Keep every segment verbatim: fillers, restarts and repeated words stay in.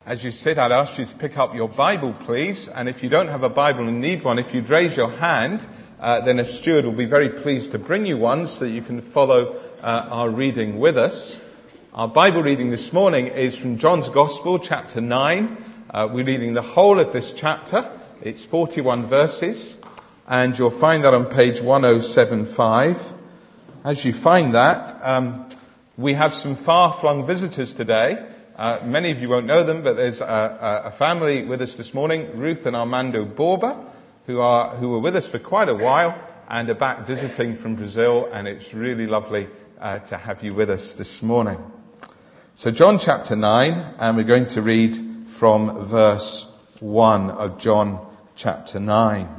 As you sit, I'd ask you to pick up your Bible, please. And if you don't have a Bible and need one, if you'd raise your hand, uh, then a steward will be very pleased to bring you one so that you can follow uh, our reading with us. Our Bible reading this morning is from John's Gospel, chapter nine. Uh, we're reading the whole of this chapter. It's forty-one verses, and you'll find that on page ten seventy-five. As you find that, um, we have some far-flung visitors today. Uh, many of you won't know them, but there's a, a family with us this morning, Ruth and Armando Borba, who are who were with us for quite a while and are back visiting from Brazil, and it's really lovely uh, to have you with us this morning. So John chapter nine, and we're going to read from verse one of John chapter nine.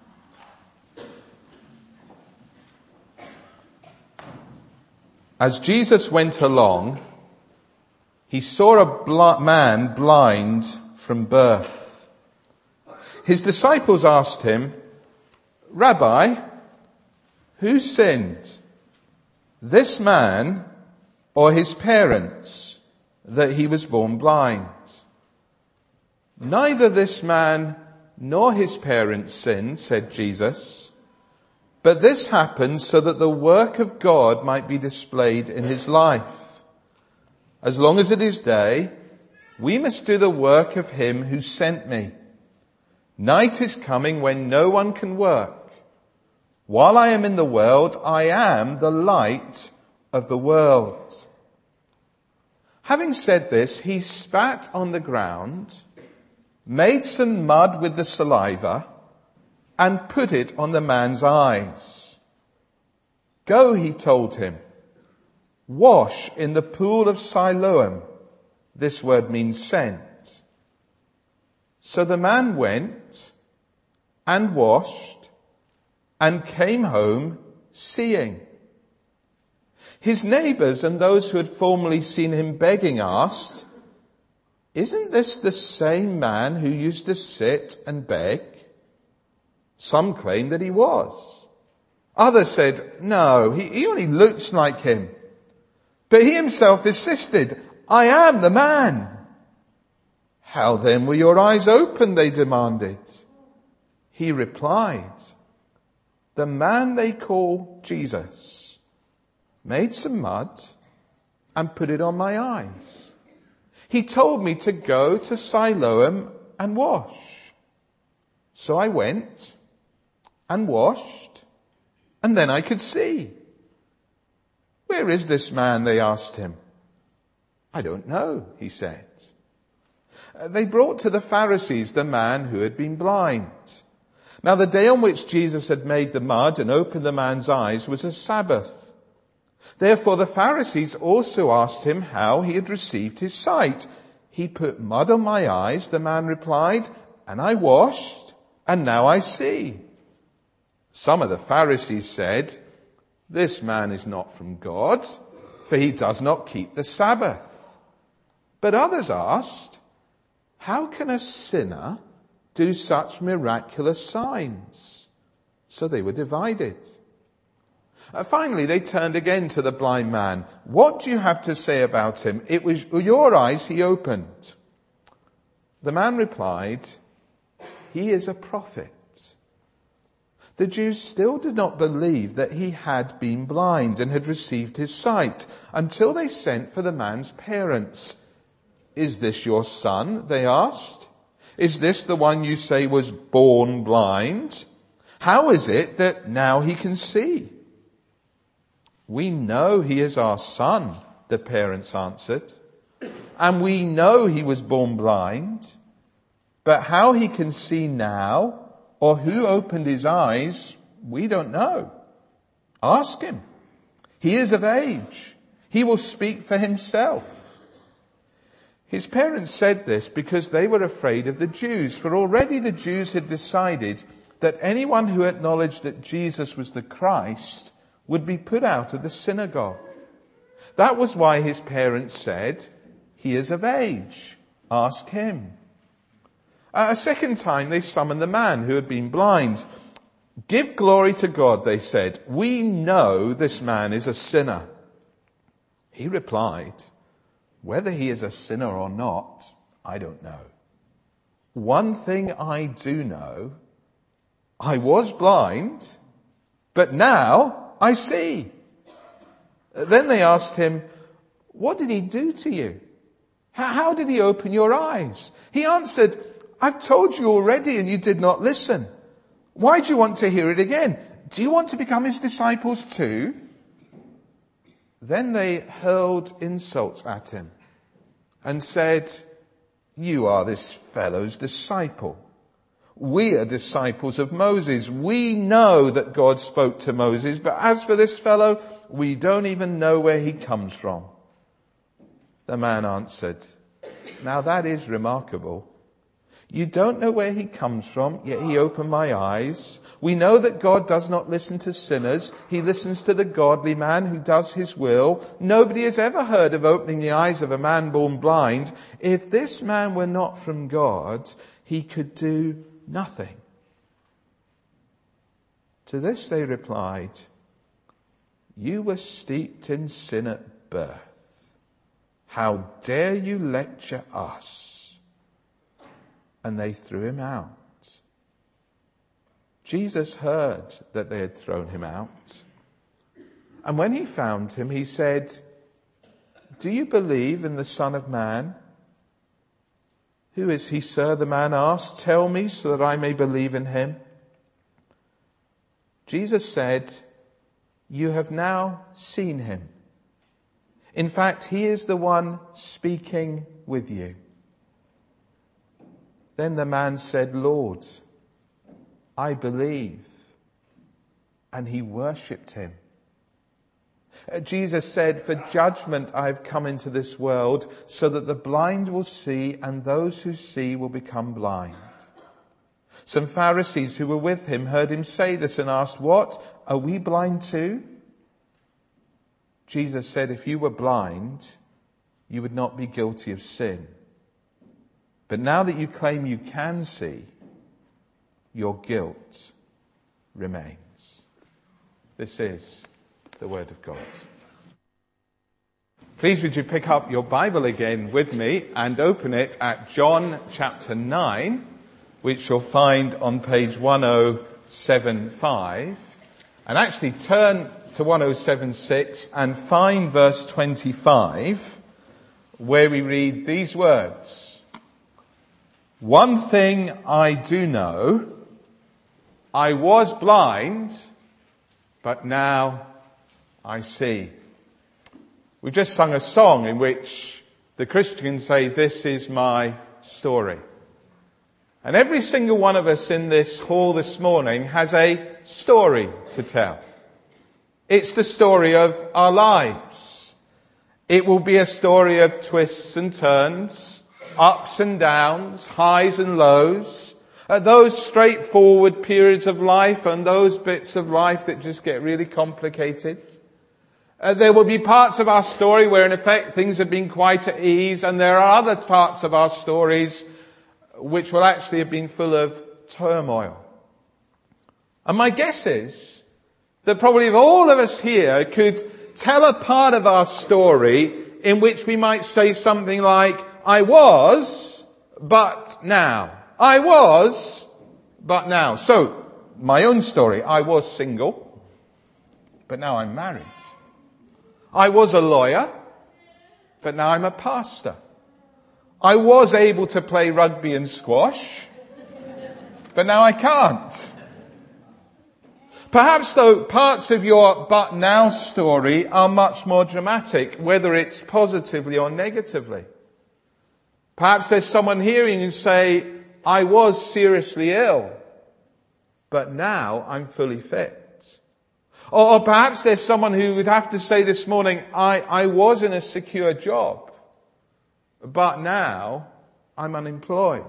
As Jesus went along, he saw a bl- man blind from birth. His disciples asked him, "Rabbi, who sinned, this man or his parents, that he was born blind?" "Neither this man nor his parents sinned," said Jesus, "but this happened so that the work of God might be displayed in his life. As long as it is day, we must do the work of him who sent me. Night is coming when no one can work. While I am in the world, I am the light of the world." Having said this, he spat on the ground, made some mud with the saliva, and put it on the man's eyes. "Go," he told him, "wash in the pool of Siloam." This word means sent. So the man went and washed and came home seeing. His neighbors and those who had formerly seen him begging asked, "Isn't this the same man who used to sit and beg?" Some claimed that he was. Others said, "No, he, he only looks like him." But he himself insisted, "I am the man." "How then were your eyes opened?" they demanded. He replied, "The man they call Jesus made some mud and put it on my eyes. He told me to go to Siloam and wash. So I went and washed, and then I could see." "Where is this man?" they asked him. "I don't know," he said. They brought to the Pharisees the man who had been blind. Now the day on which Jesus had made the mud and opened the man's eyes was a Sabbath. Therefore the Pharisees also asked him how he had received his sight. "He put mud on my eyes," the man replied, "and I washed, and now I see." Some of the Pharisees said, "This man is not from God, for he does not keep the Sabbath." But others asked, "How can a sinner do such miraculous signs?" So they were divided. Uh, finally, they turned again to the blind man. "What do you have to say about him? It was your eyes he opened." The man replied, "He is a prophet." The Jews still did not believe that he had been blind and had received his sight until they sent for the man's parents. "Is this your son?" they asked. "Is this the one you say was born blind? How is it that now he can see?" "We know he is our son," the parents answered, "and we know he was born blind. But how he can see now, or who opened his eyes, we don't know. Ask him. He is of age. He will speak for himself." His parents said this because they were afraid of the Jews, for already the Jews had decided that anyone who acknowledged that Jesus was the Christ would be put out of the synagogue. That was why his parents said, "He is of age. Ask him." A second time they summoned the man who had been blind. "Give glory to God," they said. "We know this man is a sinner." He replied, "Whether he is a sinner or not, I don't know. One thing I do know, I was blind, but now I see. Then they asked him, what did he do to you? How did he open your eyes? He answered, I've told you already and you did not listen. Why do you want to hear it again? Do you want to become his disciples too? Then they hurled insults at him and said, you are this fellow's disciple. We are disciples of Moses. We know that God spoke to Moses, but as for this fellow, we don't even know where he comes from. The man answered, now that is remarkable. You don't know where he comes from, yet he opened my eyes. We know that God does not listen to sinners. He listens to the godly man who does his will. Nobody has ever heard of opening the eyes of a man born blind. If this man were not from God, he could do nothing. To this they replied, you were steeped in sin at birth. How dare you lecture us? And they threw him out. Jesus heard that they had thrown him out. And when he found him, he said, do you believe in the Son of Man? Who is he, sir? The man asked. Tell me so that I may believe in him. Jesus said, you have now seen him. In fact, he is the one speaking with you. Then the man said, Lord, I believe. And he worshipped him. Jesus said, for judgment I have come into this world, so that the blind will see and those who see will become blind. Some Pharisees who were with him heard him say this and asked, what? Are we blind too? Jesus said, if you were blind, you would not be guilty of sin. But now that you claim you can see, your guilt remains. This is the word of God. Please would you pick up your Bible again with me and open it at John chapter nine, which you'll find on page ten seventy-five. And actually turn to ten seventy-six and find verse twenty-five, where we read these words. One thing I do know, I was blind, but now I see. We've just sung a song in which the Christians say, this is my story. And every single one of us in this hall this morning has a story to tell. It's the story of our lives. It will be a story of twists and turns, ups and downs, highs and lows, uh, those straightforward periods of life and those bits of life that just get really complicated. Uh, there will be parts of our story where in effect things have been quite at ease, and there are other parts of our stories which will actually have been full of turmoil. And my guess is that probably all of us here could tell a part of our story in which we might say something like, I was, but now. I was, but now. So, my own story. I was single, but now I'm married. I was a lawyer, but now I'm a pastor. I was able to play rugby and squash, but now I can't. Perhaps, though, parts of your but now story are much more dramatic, whether it's positively or negatively. Perhaps there's someone hearing you say, I was seriously ill, but now I'm fully fit. Or, or perhaps there's someone who would have to say this morning, I, I was in a secure job, but now I'm unemployed.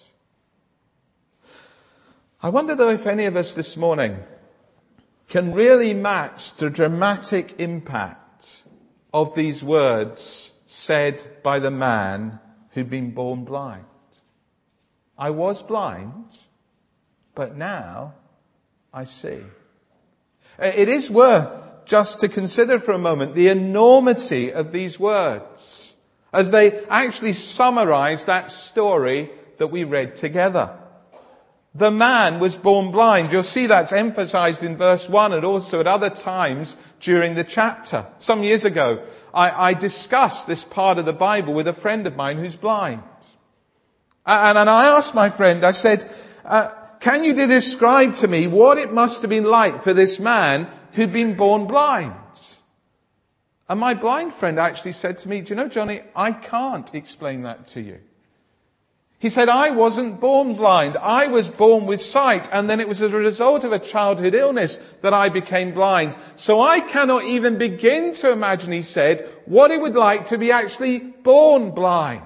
I wonder though if any of us this morning can really match the dramatic impact of these words said by the man who'd been born blind. I was blind, but now I see. It is worth just to consider for a moment the enormity of these words. as they actually summarize that story that we read together. The man was born blind. You'll see that's emphasized in verse one and also at other times during the chapter. Some years ago, I, I discussed this part of the Bible with a friend of mine who's blind. And, and I asked my friend, I said, uh, can you describe to me what it must have been like for this man who'd been born blind? And my blind friend actually said to me, do you know, Johnny, I can't explain that to you. He said, I wasn't born blind. I was born with sight. And then it was as a result of a childhood illness that I became blind. So I cannot even begin to imagine, he said, what it would like to be actually born blind.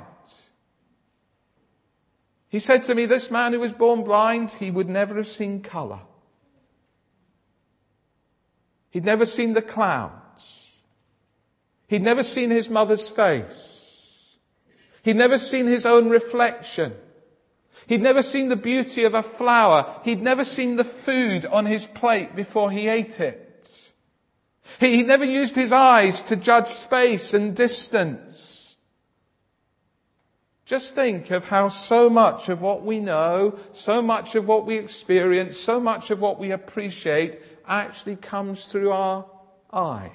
He said to me, this man who was born blind, he would never have seen colour. He'd never seen the clouds. He'd never seen his mother's face. He'd never seen his own reflection. He'd never seen the beauty of a flower. He'd never seen the food on his plate before he ate it. He'd never used his eyes to judge space and distance. Just think of how so much of what we know, so much of what we experience, so much of what we appreciate actually comes through our eyes.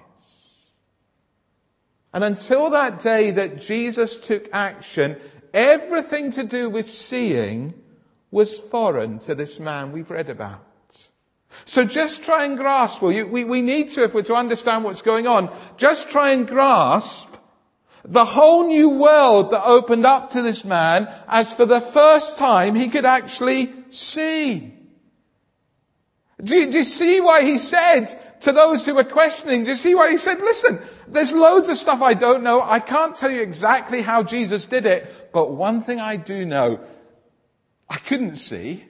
And until that day that Jesus took action, everything to do with seeing was foreign to this man we've read about. So just try and grasp, well, you, we, we need to, if we're to understand what's going on, just try and grasp the whole new world that opened up to this man as for the first time he could actually see. Do you, do you see why he said to those who were questioning, do you see why he said, listen, there's loads of stuff I don't know. I can't tell you exactly how Jesus did it. But one thing I do know, I couldn't see,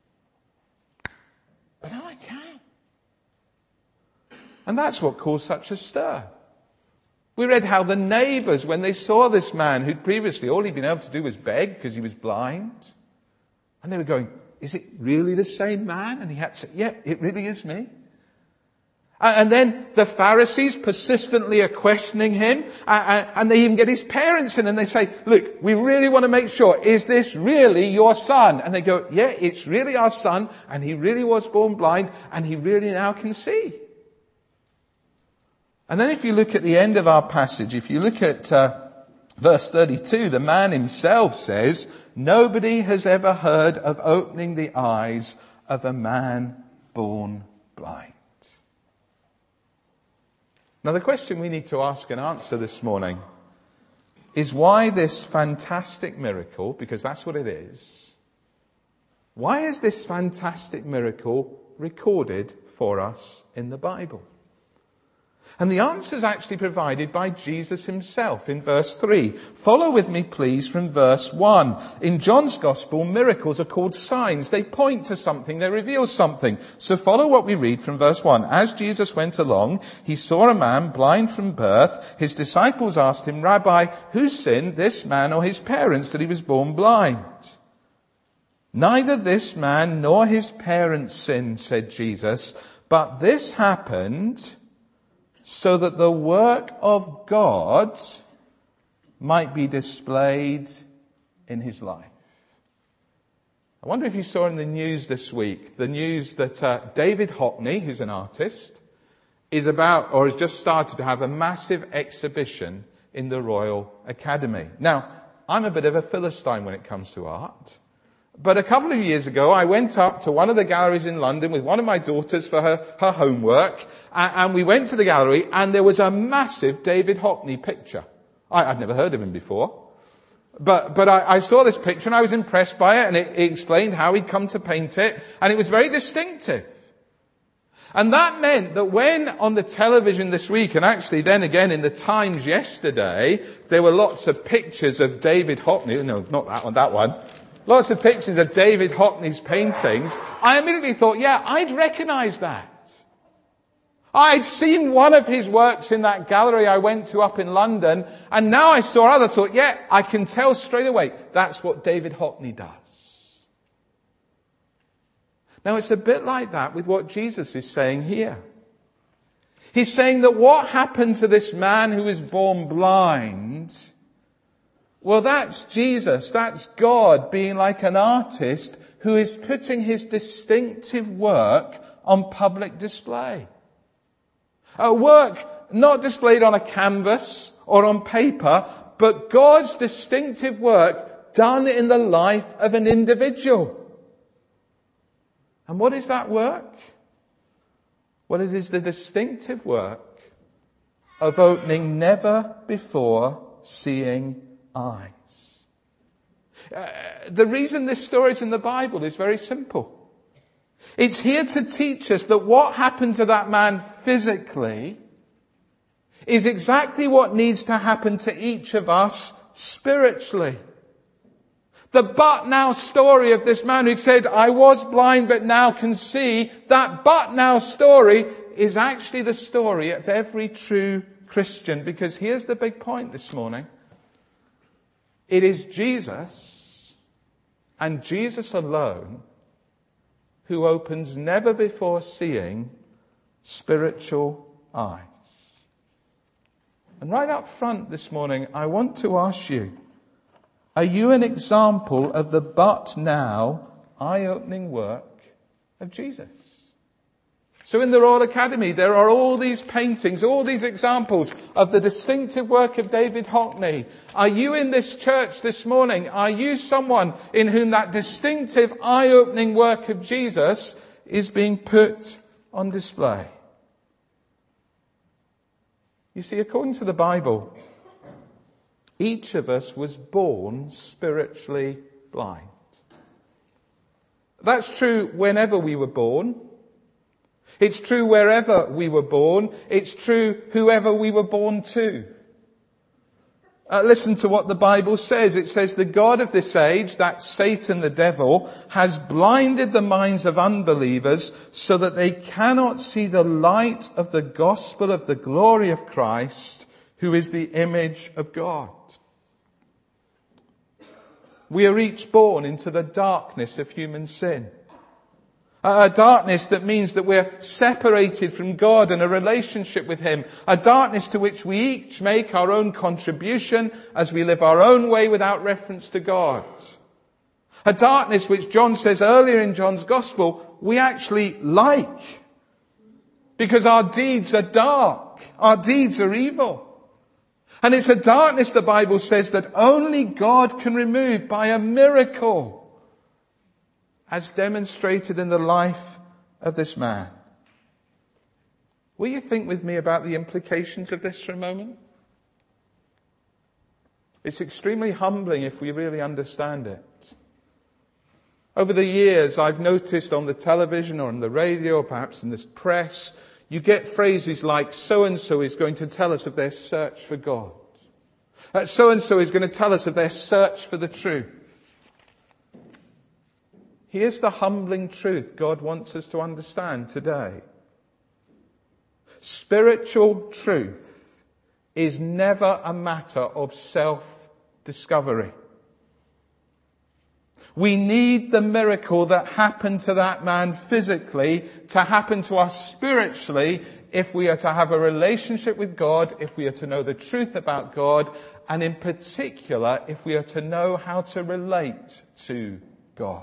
but now I can. And that's what caused such a stir. We read how the neighbours, when they saw this man who'd previously all he'd been able to do was beg because he was blind, and they were going, is it really the same man? And he had to say, yeah, it really is me. And then the Pharisees persistently are questioning him, and they even get his parents in and they say, look, we really want to make sure, is this really your son? And they go, yeah, it's really our son, and he really was born blind, and he really now can see. And then if you look at the end of our passage, if you look at uh, verse thirty-two, the man himself says, nobody has ever heard of opening the eyes of a man born blind. Now the question we need to ask and answer this morning is why this fantastic miracle, because that's what it is, why is this fantastic miracle recorded for us in the Bible? And the answer is actually provided by Jesus himself in verse three. Follow with me, please, from verse one. In John's Gospel, miracles are called signs. They point to something. They reveal something. So follow what we read from verse one. As Jesus went along, he saw a man blind from birth. His disciples asked him, Rabbi, who sinned, this man or his parents, that he was born blind? Neither this man nor his parents sinned, said Jesus, but this happened so that the work of God might be displayed in his life. I wonder if you saw in the news this week, the news that uh, David Hockney, who's an artist, is about, or has just started to have a massive exhibition in the Royal Academy. Now, I'm a bit of a Philistine when it comes to art. But a couple of years ago, I went up to one of the galleries in London with one of my daughters for her, her homework. And, and we went to the gallery and there was a massive David Hockney picture. I, I'd never heard of him before. But, but I, I saw this picture and I was impressed by it, and it, it explained how he'd come to paint it. And it was very distinctive. And that meant that when on the television this week, and actually then again in the Times yesterday, there were lots of pictures of David Hockney. No, not that one, that one. Lots of pictures of David Hockney's paintings. I immediately thought, yeah, I'd recognize that. I'd seen one of his works in that gallery I went to up in London, and now I saw others. Thought, yeah, I can tell straight away that's what David Hockney does. Now it's a bit like that with what Jesus is saying here. He's saying that what happened to this man who was born blind Well, that's Jesus. That's God being like an artist who is putting his distinctive work on public display. A work not displayed on a canvas or on paper, but God's distinctive work done in the life of an individual. And what is that work? Well, it is the distinctive work of opening never before seeing eyes. Uh, the reason this story is in the Bible is very simple. It's here to teach us that what happened to that man physically is exactly what needs to happen to each of us spiritually. The but now story of this man who said, I was blind but now can see, that but now story is actually the story of every true Christian. Because here's the big point this morning. It is Jesus and Jesus alone who opens never before seeing spiritual eyes. And right up front this morning, I want to ask you, are you an example of the but now eye-opening work of Jesus? So in the Royal Academy, there are all these paintings, all these examples of the distinctive work of David Hockney. Are you in this church this morning? Are you someone in whom that distinctive eye-opening work of Jesus is being put on display? You see, according to the Bible, each of us was born spiritually blind. That's true whenever we were born. It's true wherever we were born. It's true whoever we were born to. Uh, listen to what the Bible says. It says, the God of this age, that's Satan the devil, has blinded the minds of unbelievers so that they cannot see the light of the gospel of the glory of Christ, who is the image of God. We are each born into the darkness of human sin. A darkness that means that we're separated from God and a relationship with Him. A darkness to which we each make our own contribution as we live our own way without reference to God. A darkness which John says earlier in John's Gospel, we actually like. Because our deeds are dark. Our deeds are evil. And it's a darkness, the Bible says, that only God can remove by a miracle, as demonstrated in the life of this man. Will you think with me about the implications of this for a moment? It's extremely humbling if we really understand it. Over the years, I've noticed on the television or on the radio, or perhaps in this press, you get phrases like, so-and-so is going to tell us of their search for God. Uh, so-and-so is going to tell us of their search for the truth. Here's the humbling truth God wants us to understand today. Spiritual truth is never a matter of self-discovery. We need the miracle that happened to that man physically to happen to us spiritually if we are to have a relationship with God, if we are to know the truth about God, and in particular, if we are to know how to relate to God.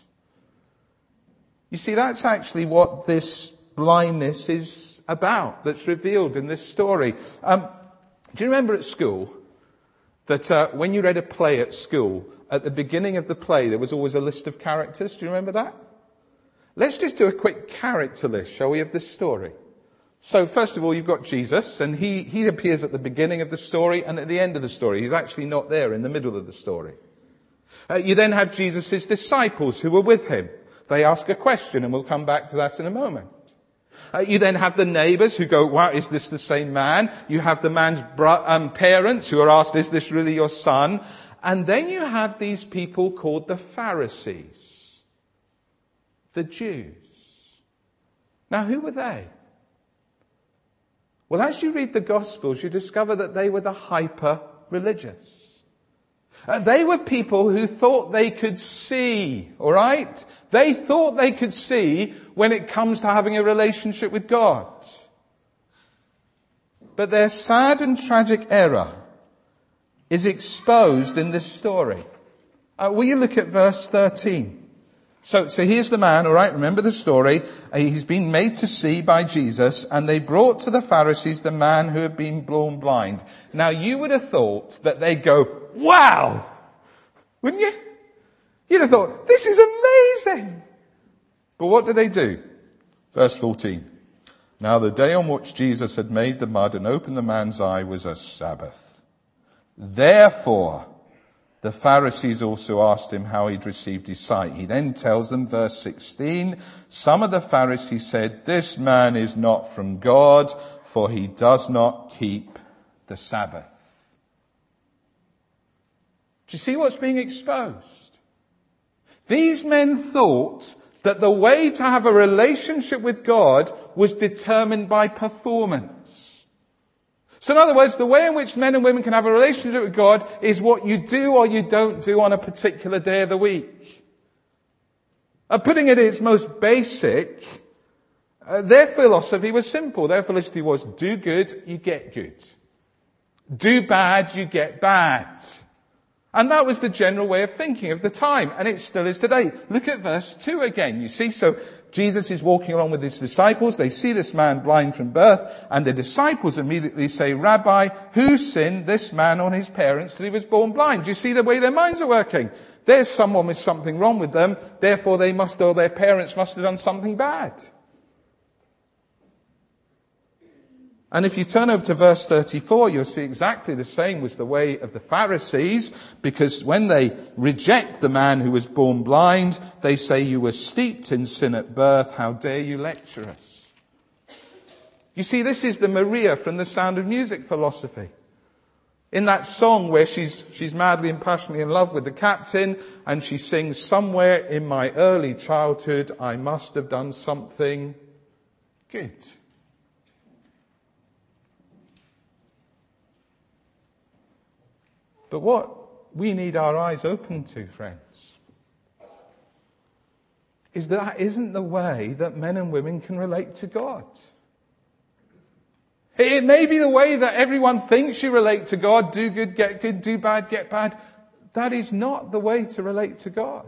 You see, that's actually what this blindness is about, that's revealed in this story. Um, do you remember at school that uh, when you read a play at school, at the beginning of the play, there was always a list of characters? Do you remember that? Let's just do a quick character list, shall we, of this story. So first of all, you've got Jesus, and he, he appears at the beginning of the story and at the end of the story. He's actually not there in the middle of the story. Uh, you then have Jesus' disciples who were with him. They ask a question, and we'll come back to that in a moment. Uh, you then have the neighbours who go, wow, is this the same man? You have the man's bro- um, parents who are asked, is this really your son? And then you have these people called the Pharisees, the Jews. Now, who were they? Well, as you read the Gospels, you discover that they were the hyper-religious. Uh, they were people who thought they could see, all right? They thought they could see when it comes to having a relationship with God. But their sad and tragic error is exposed in this story. Uh, will you look at verse thirteen? So, so here's the man, all right, remember the story. Uh, he's been made to see by Jesus, and they brought to the Pharisees the man who had been born blind. Now, you would have thought that they'd go, wow! Wouldn't you? You'd have thought, this is amazing! But what do they do? Verse fourteen. Now, the day on which Jesus had made the mud and opened the man's eye was a Sabbath. Therefore, the Pharisees also asked him how he'd received his sight. He then tells them, verse sixteen, some of the Pharisees said, this man is not from God, for he does not keep the Sabbath. Do you see what's being exposed? These men thought that the way to have a relationship with God was determined by performance. So in other words, the way in which men and women can have a relationship with God is what you do or you don't do on a particular day of the week. Uh, putting it in its most basic, uh, their philosophy was simple. Their philosophy was do good, you get good. Do bad, you get bad. And that was the general way of thinking of the time, and it still is today. Look at verse two again, you see. So Jesus is walking along with his disciples. They see this man blind from birth, and the disciples immediately say, Rabbi, who sinned, this man or his parents, that he was born blind? Do you see the way their minds are working? There's someone with something wrong with them, therefore they must, or their parents must have done something bad. And if you turn over to verse thirty-four, you'll see exactly the same was the way of the Pharisees, because when they reject the man who was born blind, they say, you were steeped in sin at birth, how dare you lecture us? You see, this is the Maria from The Sound of Music philosophy. In that song where she's, she's madly and passionately in love with the captain, and she sings, somewhere in my early childhood, I must have done something good. But what we need our eyes open to, friends, is that that isn't the way that men and women can relate to God. It may be the way that everyone thinks you relate to God, do good, get good, do bad, get bad. That is not the way to relate to God.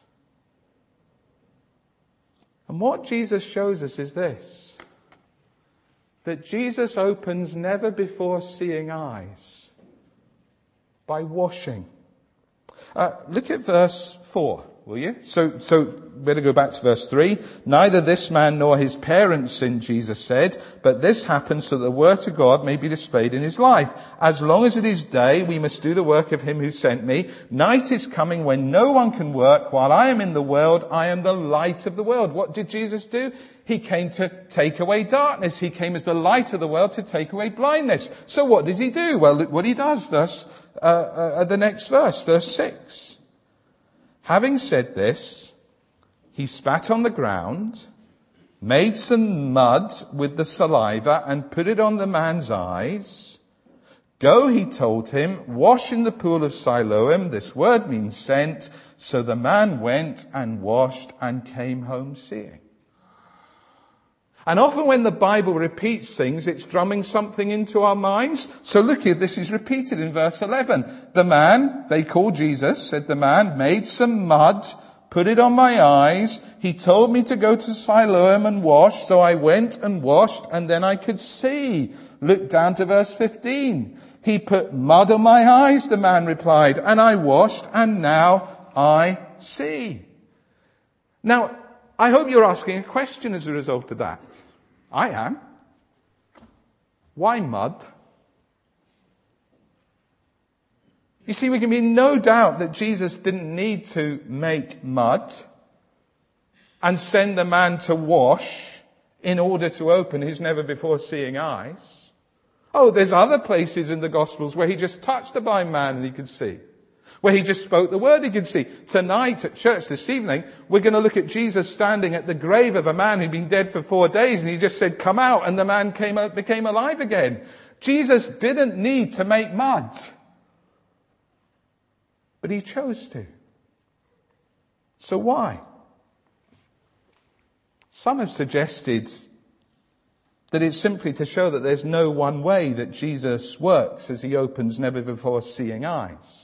And what Jesus shows us is this, that Jesus opens never before seeing eyes by washing. Uh, look at verse four, will you? So, so better go back to verse three. Neither this man nor his parents sinned, Jesus said, but this happened so that the word of God may be displayed in his life. As long as it is day, we must do the work of him who sent me. Night is coming when no one can work. While I am in the world, I am the light of the world. What did Jesus do? He came to take away darkness. He came as the light of the world to take away blindness. So what does he do? Well, look what he does. Verse, uh, uh, the next verse, verse six. Having said this, he spat on the ground, made some mud with the saliva and put it on the man's eyes. Go, he told him, wash in the pool of Siloam. This word means sent. So the man went and washed and came home seeing. And often when the Bible repeats things, it's drumming something into our minds. So look here, this is repeated in verse eleven. The man, they call Jesus, said the man, made some mud, put it on my eyes. He told me to go to Siloam and wash, so I went and washed, and then I could see. Look down to verse fifteen. He put mud on my eyes, the man replied, and I washed, and now I see. Now, I hope you're asking a question as a result of that. I am. Why mud? You see, we can be in no doubt that Jesus didn't need to make mud and send the man to wash in order to open his never before seeing eyes. Oh, there's other places in the Gospels where he just touched the blind man and he could see. Where he just spoke the word he could see. Tonight at church this evening, we're going to look at Jesus standing at the grave of a man who'd been dead for four days, and he just said, come out, and the man came out, became alive again. Jesus didn't need to make mud. But he chose to. So why? Some have suggested That it's simply to show that there's no one way that Jesus works as he opens never before seeing eyes.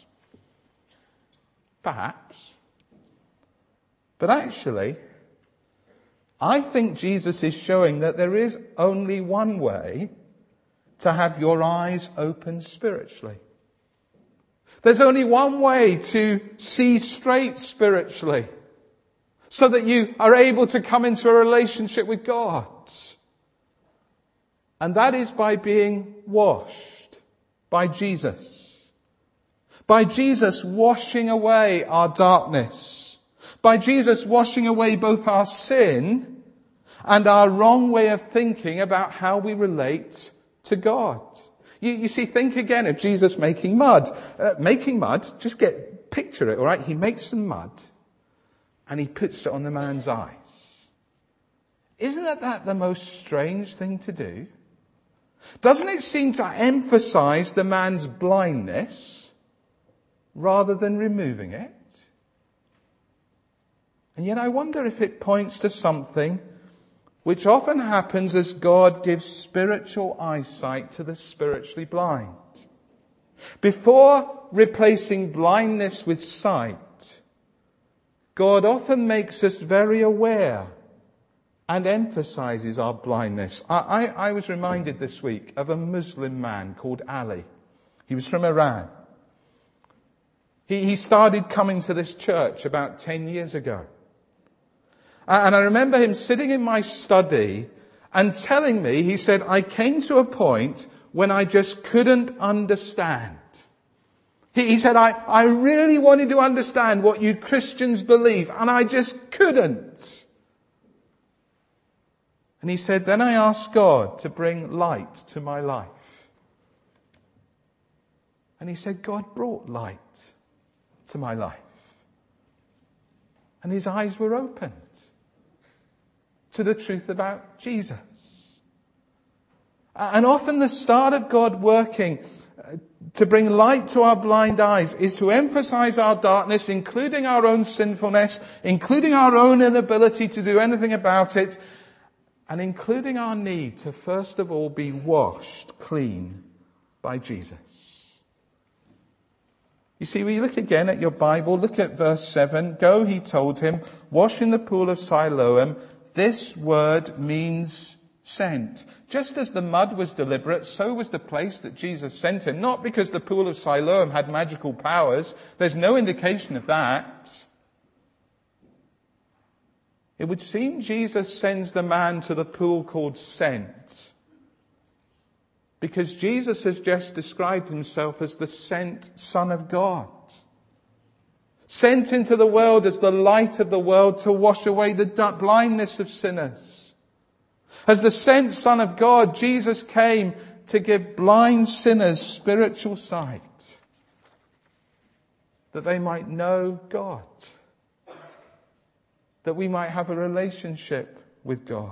Perhaps. But actually, I think Jesus is showing that there is only one way to have your eyes opened spiritually. There's only one way to see straight spiritually, so that you are able to come into a relationship with God. And that is by being washed by Jesus. By Jesus washing away our darkness. By Jesus washing away both our sin and our wrong way of thinking about how we relate to God. You, you see, think again of Jesus making mud. Uh, making mud, just get, picture it, alright? He makes some mud and he puts it on the man's eyes. Isn't that, that the most strange thing to do? Doesn't it seem to emphasize the man's blindness rather than removing it? And yet I wonder if it points to something which often happens as God gives spiritual eyesight to the spiritually blind. Before replacing blindness with sight, God often makes us very aware and emphasizes our blindness. I, I, I was reminded this week of a Muslim man called Ali. He was from Iran. He, he started coming to this church about ten years ago. And I remember him sitting in my study and telling me, he said, I came to a point when I just couldn't understand. He, he said, I, I really wanted to understand what you Christians believe, and I just couldn't. And he said, then I asked God to bring light to my life. And he said, God brought light to my life. And his eyes were opened to the truth about Jesus. And often the start of God working to bring light to our blind eyes is to emphasize our darkness, including our own sinfulness, including our own inability to do anything about it, and including our need to first of all be washed clean by Jesus. You see, when you look again at your Bible, look at verse seven. Go, he told him, wash in the pool of Siloam. This word means sent. Just as the mud was deliberate, so was the place that Jesus sent him. Not because the pool of Siloam had magical powers. There's no indication of that. It would seem Jesus sends the man to the pool called Sent, because Jesus has just described himself as the sent Son of God. Sent into the world as the light of the world to wash away the blindness of sinners. As the sent Son of God, Jesus came to give blind sinners spiritual sight, that they might know God, that we might have a relationship with God,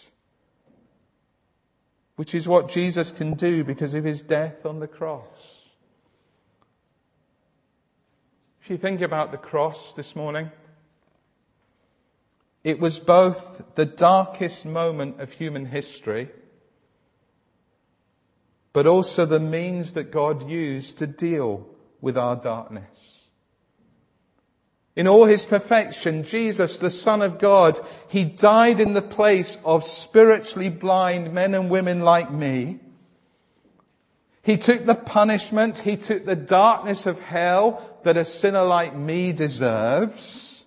which is what Jesus can do because of his death on the cross. If you think about the cross this morning, it was both the darkest moment of human history, but also the means that God used to deal with our darkness. In all his perfection, Jesus, the Son of God, he died in the place of spiritually blind men and women like me. He took the punishment, he took the darkness of hell that a sinner like me deserves.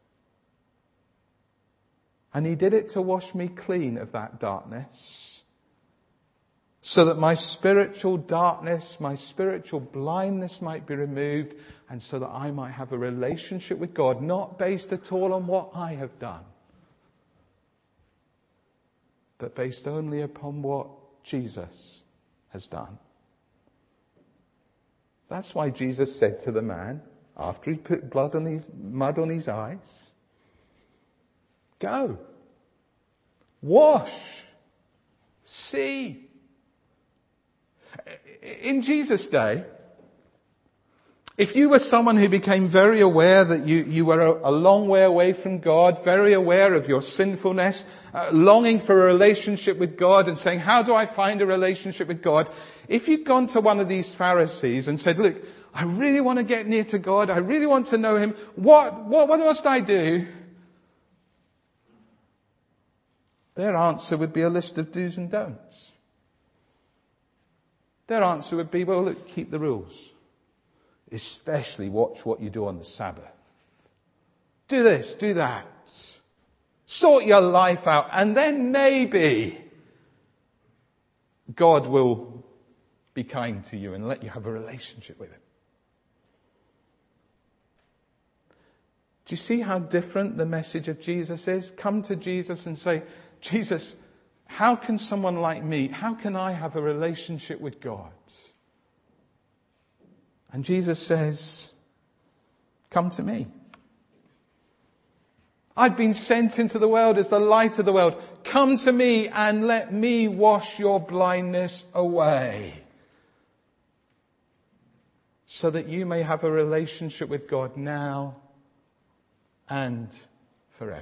And he did it to wash me clean of that darkness, so that my spiritual darkness, my spiritual blindness might be removed, and so that I might have a relationship with God, not based at all on what I have done, but based only upon what Jesus has done. That's why Jesus said to the man, after he put blood on his, mud on his eyes, go, wash, see. In Jesus' day, If you were someone who became very aware that you, you were a, a long way away from God, very aware of your sinfulness, uh, longing for a relationship with God and saying, how do I find a relationship with God? If you'd gone to one of these Pharisees and said, look, I really want to get near to God. I really want to know Him. What, what, what must I do? Their answer would be a list of do's and don'ts. Their answer would be, well, look, keep the rules. Especially watch what you do on the Sabbath. Do this, do that. Sort your life out, and then maybe God will be kind to you and let you have a relationship with Him. Do you see how different the message of Jesus is? Come to Jesus and say, Jesus, how can someone like me, how can I have a relationship with God? And Jesus says, come to me. I've been sent into the world as the light of the world. Come to me and let me wash your blindness away, so that you may have a relationship with God now and forever.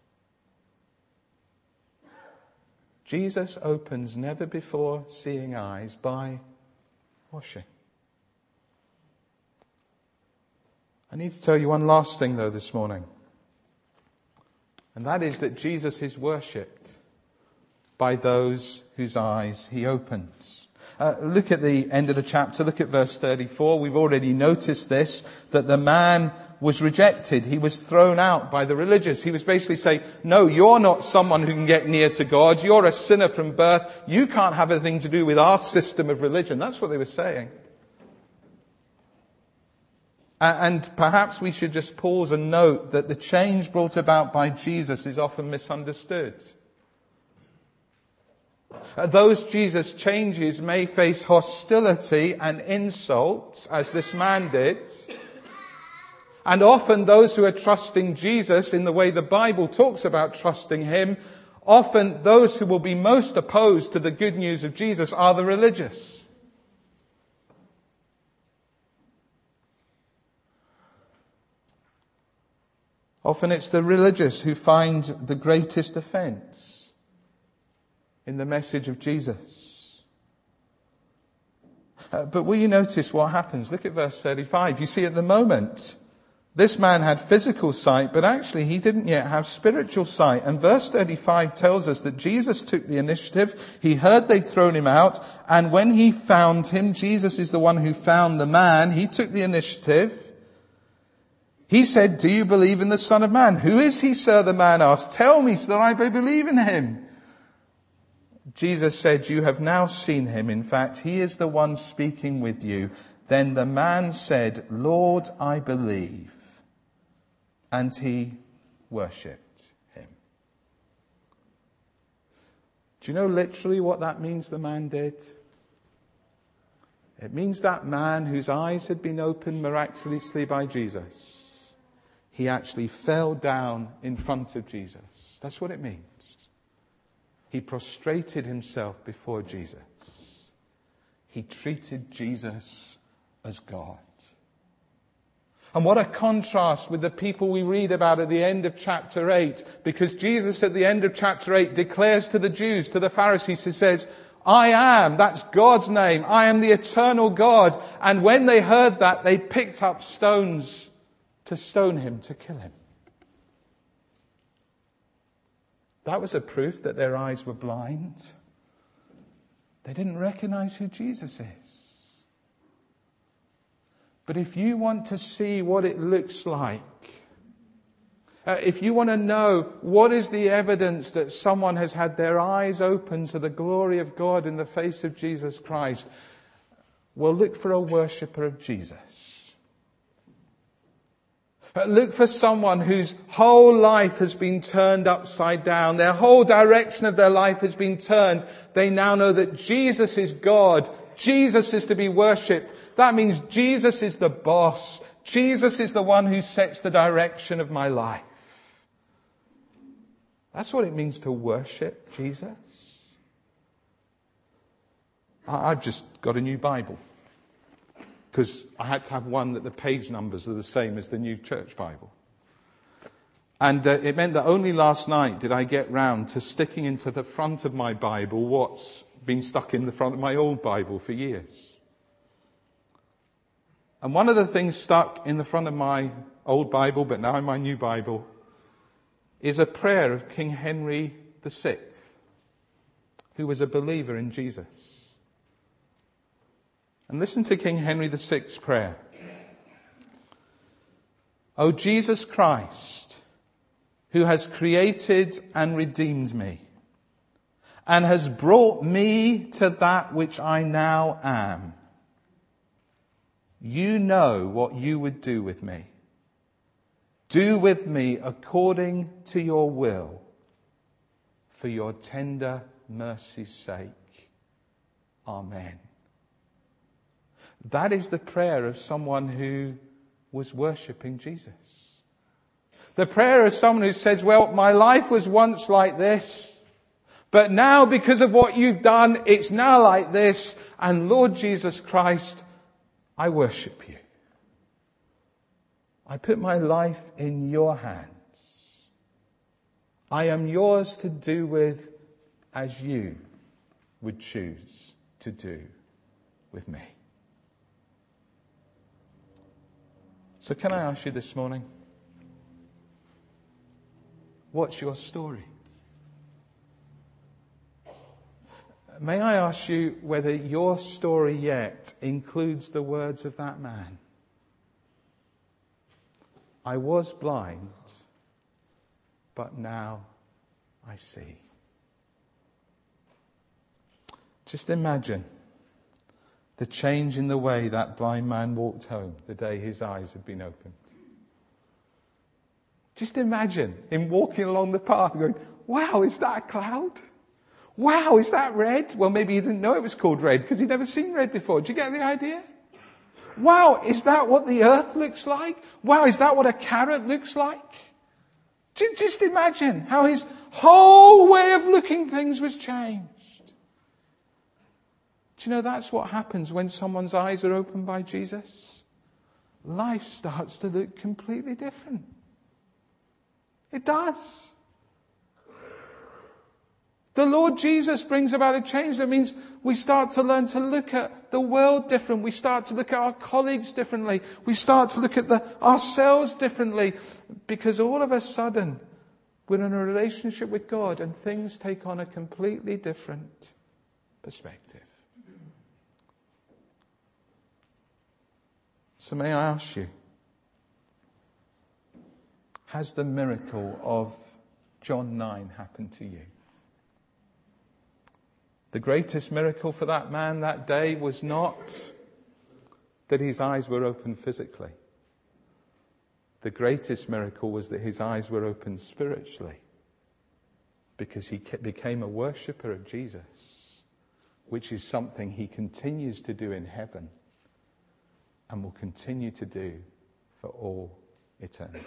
Jesus opens never before seeing eyes by washing. I need to tell you one last thing though this morning. And that is that Jesus is worshipped by those whose eyes He opens. Uh, look at the end of the chapter. Look at verse thirty-four. We've already noticed this, that the man was rejected. He was thrown out by the religious. He was basically saying, no, you're not someone who can get near to God. You're a sinner from birth. You can't have anything to do with our system of religion. That's what they were saying. And perhaps we should just pause and note that the change brought about by Jesus is often misunderstood. Those Jesus changes may face hostility and insults, as this man did. And often those who are trusting Jesus in the way the Bible talks about trusting Him, often those who will be most opposed to the good news of Jesus are the religious. Often it's the religious who find the greatest offence in the message of Jesus. Uh, but will you notice what happens? Look at verse thirty-five. You see, at the moment, this man had physical sight, but actually he didn't yet have spiritual sight. And verse thirty-five tells us that Jesus took the initiative. He heard they'd thrown him out. And when he found him, Jesus is the one who found the man. He took the initiative. He said, do you believe in the Son of Man? Who is he, sir? The man asked. Tell me so that I may believe in him. Jesus said, you have now seen him. In fact, he is the one speaking with you. Then the man said, Lord, I believe. And he worshipped him. Do you know literally what that means the man did? It means that man whose eyes had been opened miraculously by Jesus, he actually fell down in front of Jesus. That's what it means. He prostrated himself before Jesus. He treated Jesus as God. And what a contrast with the people we read about at the end of chapter eight. Because Jesus at the end of chapter eight declares to the Jews, to the Pharisees, he says, I am, that's God's name. I am the eternal God. And when they heard that, they picked up stones to stone him, to kill him. That was a proof that their eyes were blind. They didn't recognize who Jesus is. But if you want to see what it looks like, uh, if you want to know what is the evidence that someone has had their eyes open to the glory of God in the face of Jesus Christ, well, look for a worshipper of Jesus. Look for someone whose whole life has been turned upside down. Their whole direction of their life has been turned. They now know that Jesus is God. Jesus is to be worshipped. That means Jesus is the boss. Jesus is the one who sets the direction of my life. That's what it means to worship Jesus. I've just got a new Bible. because I had to have one that the page numbers are the same as the New Church Bible. And uh, it meant that only last night did I get round to sticking into the front of my Bible what's been stuck in the front of my old Bible for years. And one of the things stuck in the front of my old Bible, but now in my new Bible, is a prayer of King Henry the Sixth, who was a believer in Jesus. And listen to King Henry the Sixth's prayer. O Jesus Christ, who has created and redeemed me, and has brought me to that which I now am, you know what you would do with me. Do with me according to your will, for your tender mercy's sake. Amen. That is the prayer of someone who was worshipping Jesus. The prayer of someone who says, well, my life was once like this, but now because of what you've done, it's now like this. And Lord Jesus Christ, I worship you. I put my life in your hands. I am yours to do with as you would choose to do with me. So can I ask you this morning, what's your story? May I ask you whether your story yet includes the words of that man? I was blind, but now I see. Just imagine the change in the way that blind man walked home the day his eyes had been opened. Just imagine him walking along the path and going, wow, is that a cloud? Wow, is that red? Well, maybe he didn't know it was called red because he'd never seen red before. Do you get the idea? Wow, is that what the earth looks like? Wow, is that what a carrot looks like? Just imagine how his whole way of looking things was changed. Do you know that's what happens when someone's eyes are opened by Jesus? Life starts to look completely different. It does. The Lord Jesus brings about a change that means we start to learn to look at the world different. We start to look at our colleagues differently. We start to look at the, ourselves differently. Because all of a sudden, we're in a relationship with God and things take on a completely different perspective. So may I ask you, has the miracle of John nine happened to you? The greatest miracle for that man that day was not that his eyes were opened physically. The greatest miracle was that his eyes were opened spiritually, because he became a worshipper of Jesus, which is something he continues to do in heaven and will continue to do for all eternity.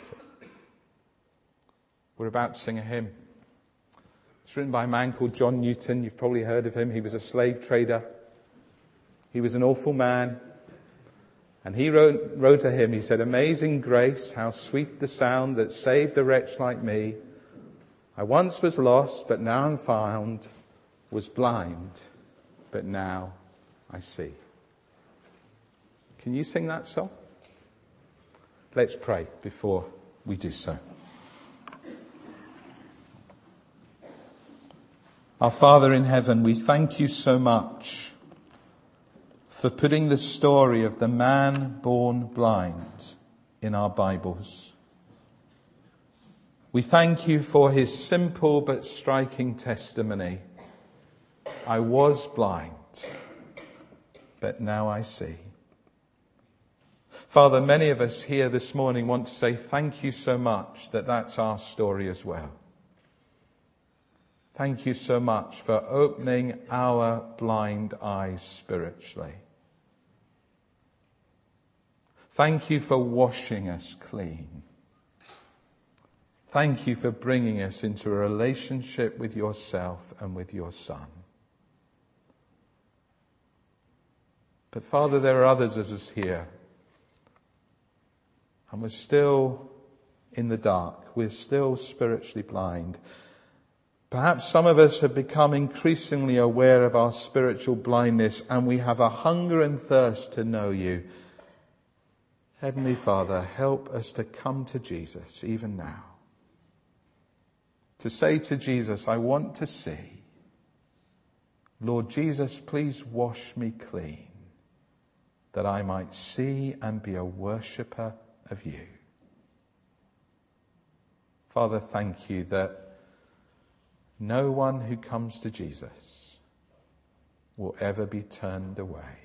We're about to sing a hymn. It's written by a man called John Newton. You've probably heard of him. He was a slave trader. He was an awful man. And he wrote, wrote a hymn. He said, "Amazing grace, how sweet the sound that saved a wretch like me. I once was lost, but now I'm found. Was blind, but now I see." Can you sing that song? Let's pray before we do so. Our Father in heaven, we thank you so much for putting the story of the man born blind in our Bibles. We thank you for his simple but striking testimony. I was blind, but now I see. Father, many of us here this morning want to say thank you so much that that's our story as well. Thank you so much for opening our blind eyes spiritually. Thank you for washing us clean. Thank you for bringing us into a relationship with yourself and with your Son. But Father, there are others of us here, and we're still in the dark. We're still spiritually blind. Perhaps some of us have become increasingly aware of our spiritual blindness, and we have a hunger and thirst to know you. Heavenly Father, help us to come to Jesus even now. To say to Jesus, I want to see. Lord Jesus, please wash me clean, that I might see and be a worshipper of you. Father, thank you that no one who comes to Jesus will ever be turned away.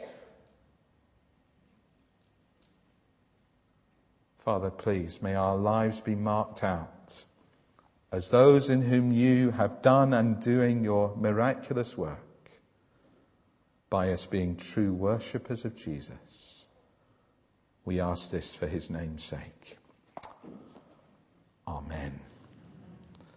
Father, please, may our lives be marked out as those in whom you have done and doing your miraculous work, by us being true worshippers of Jesus. We ask this for his name's sake. Amen.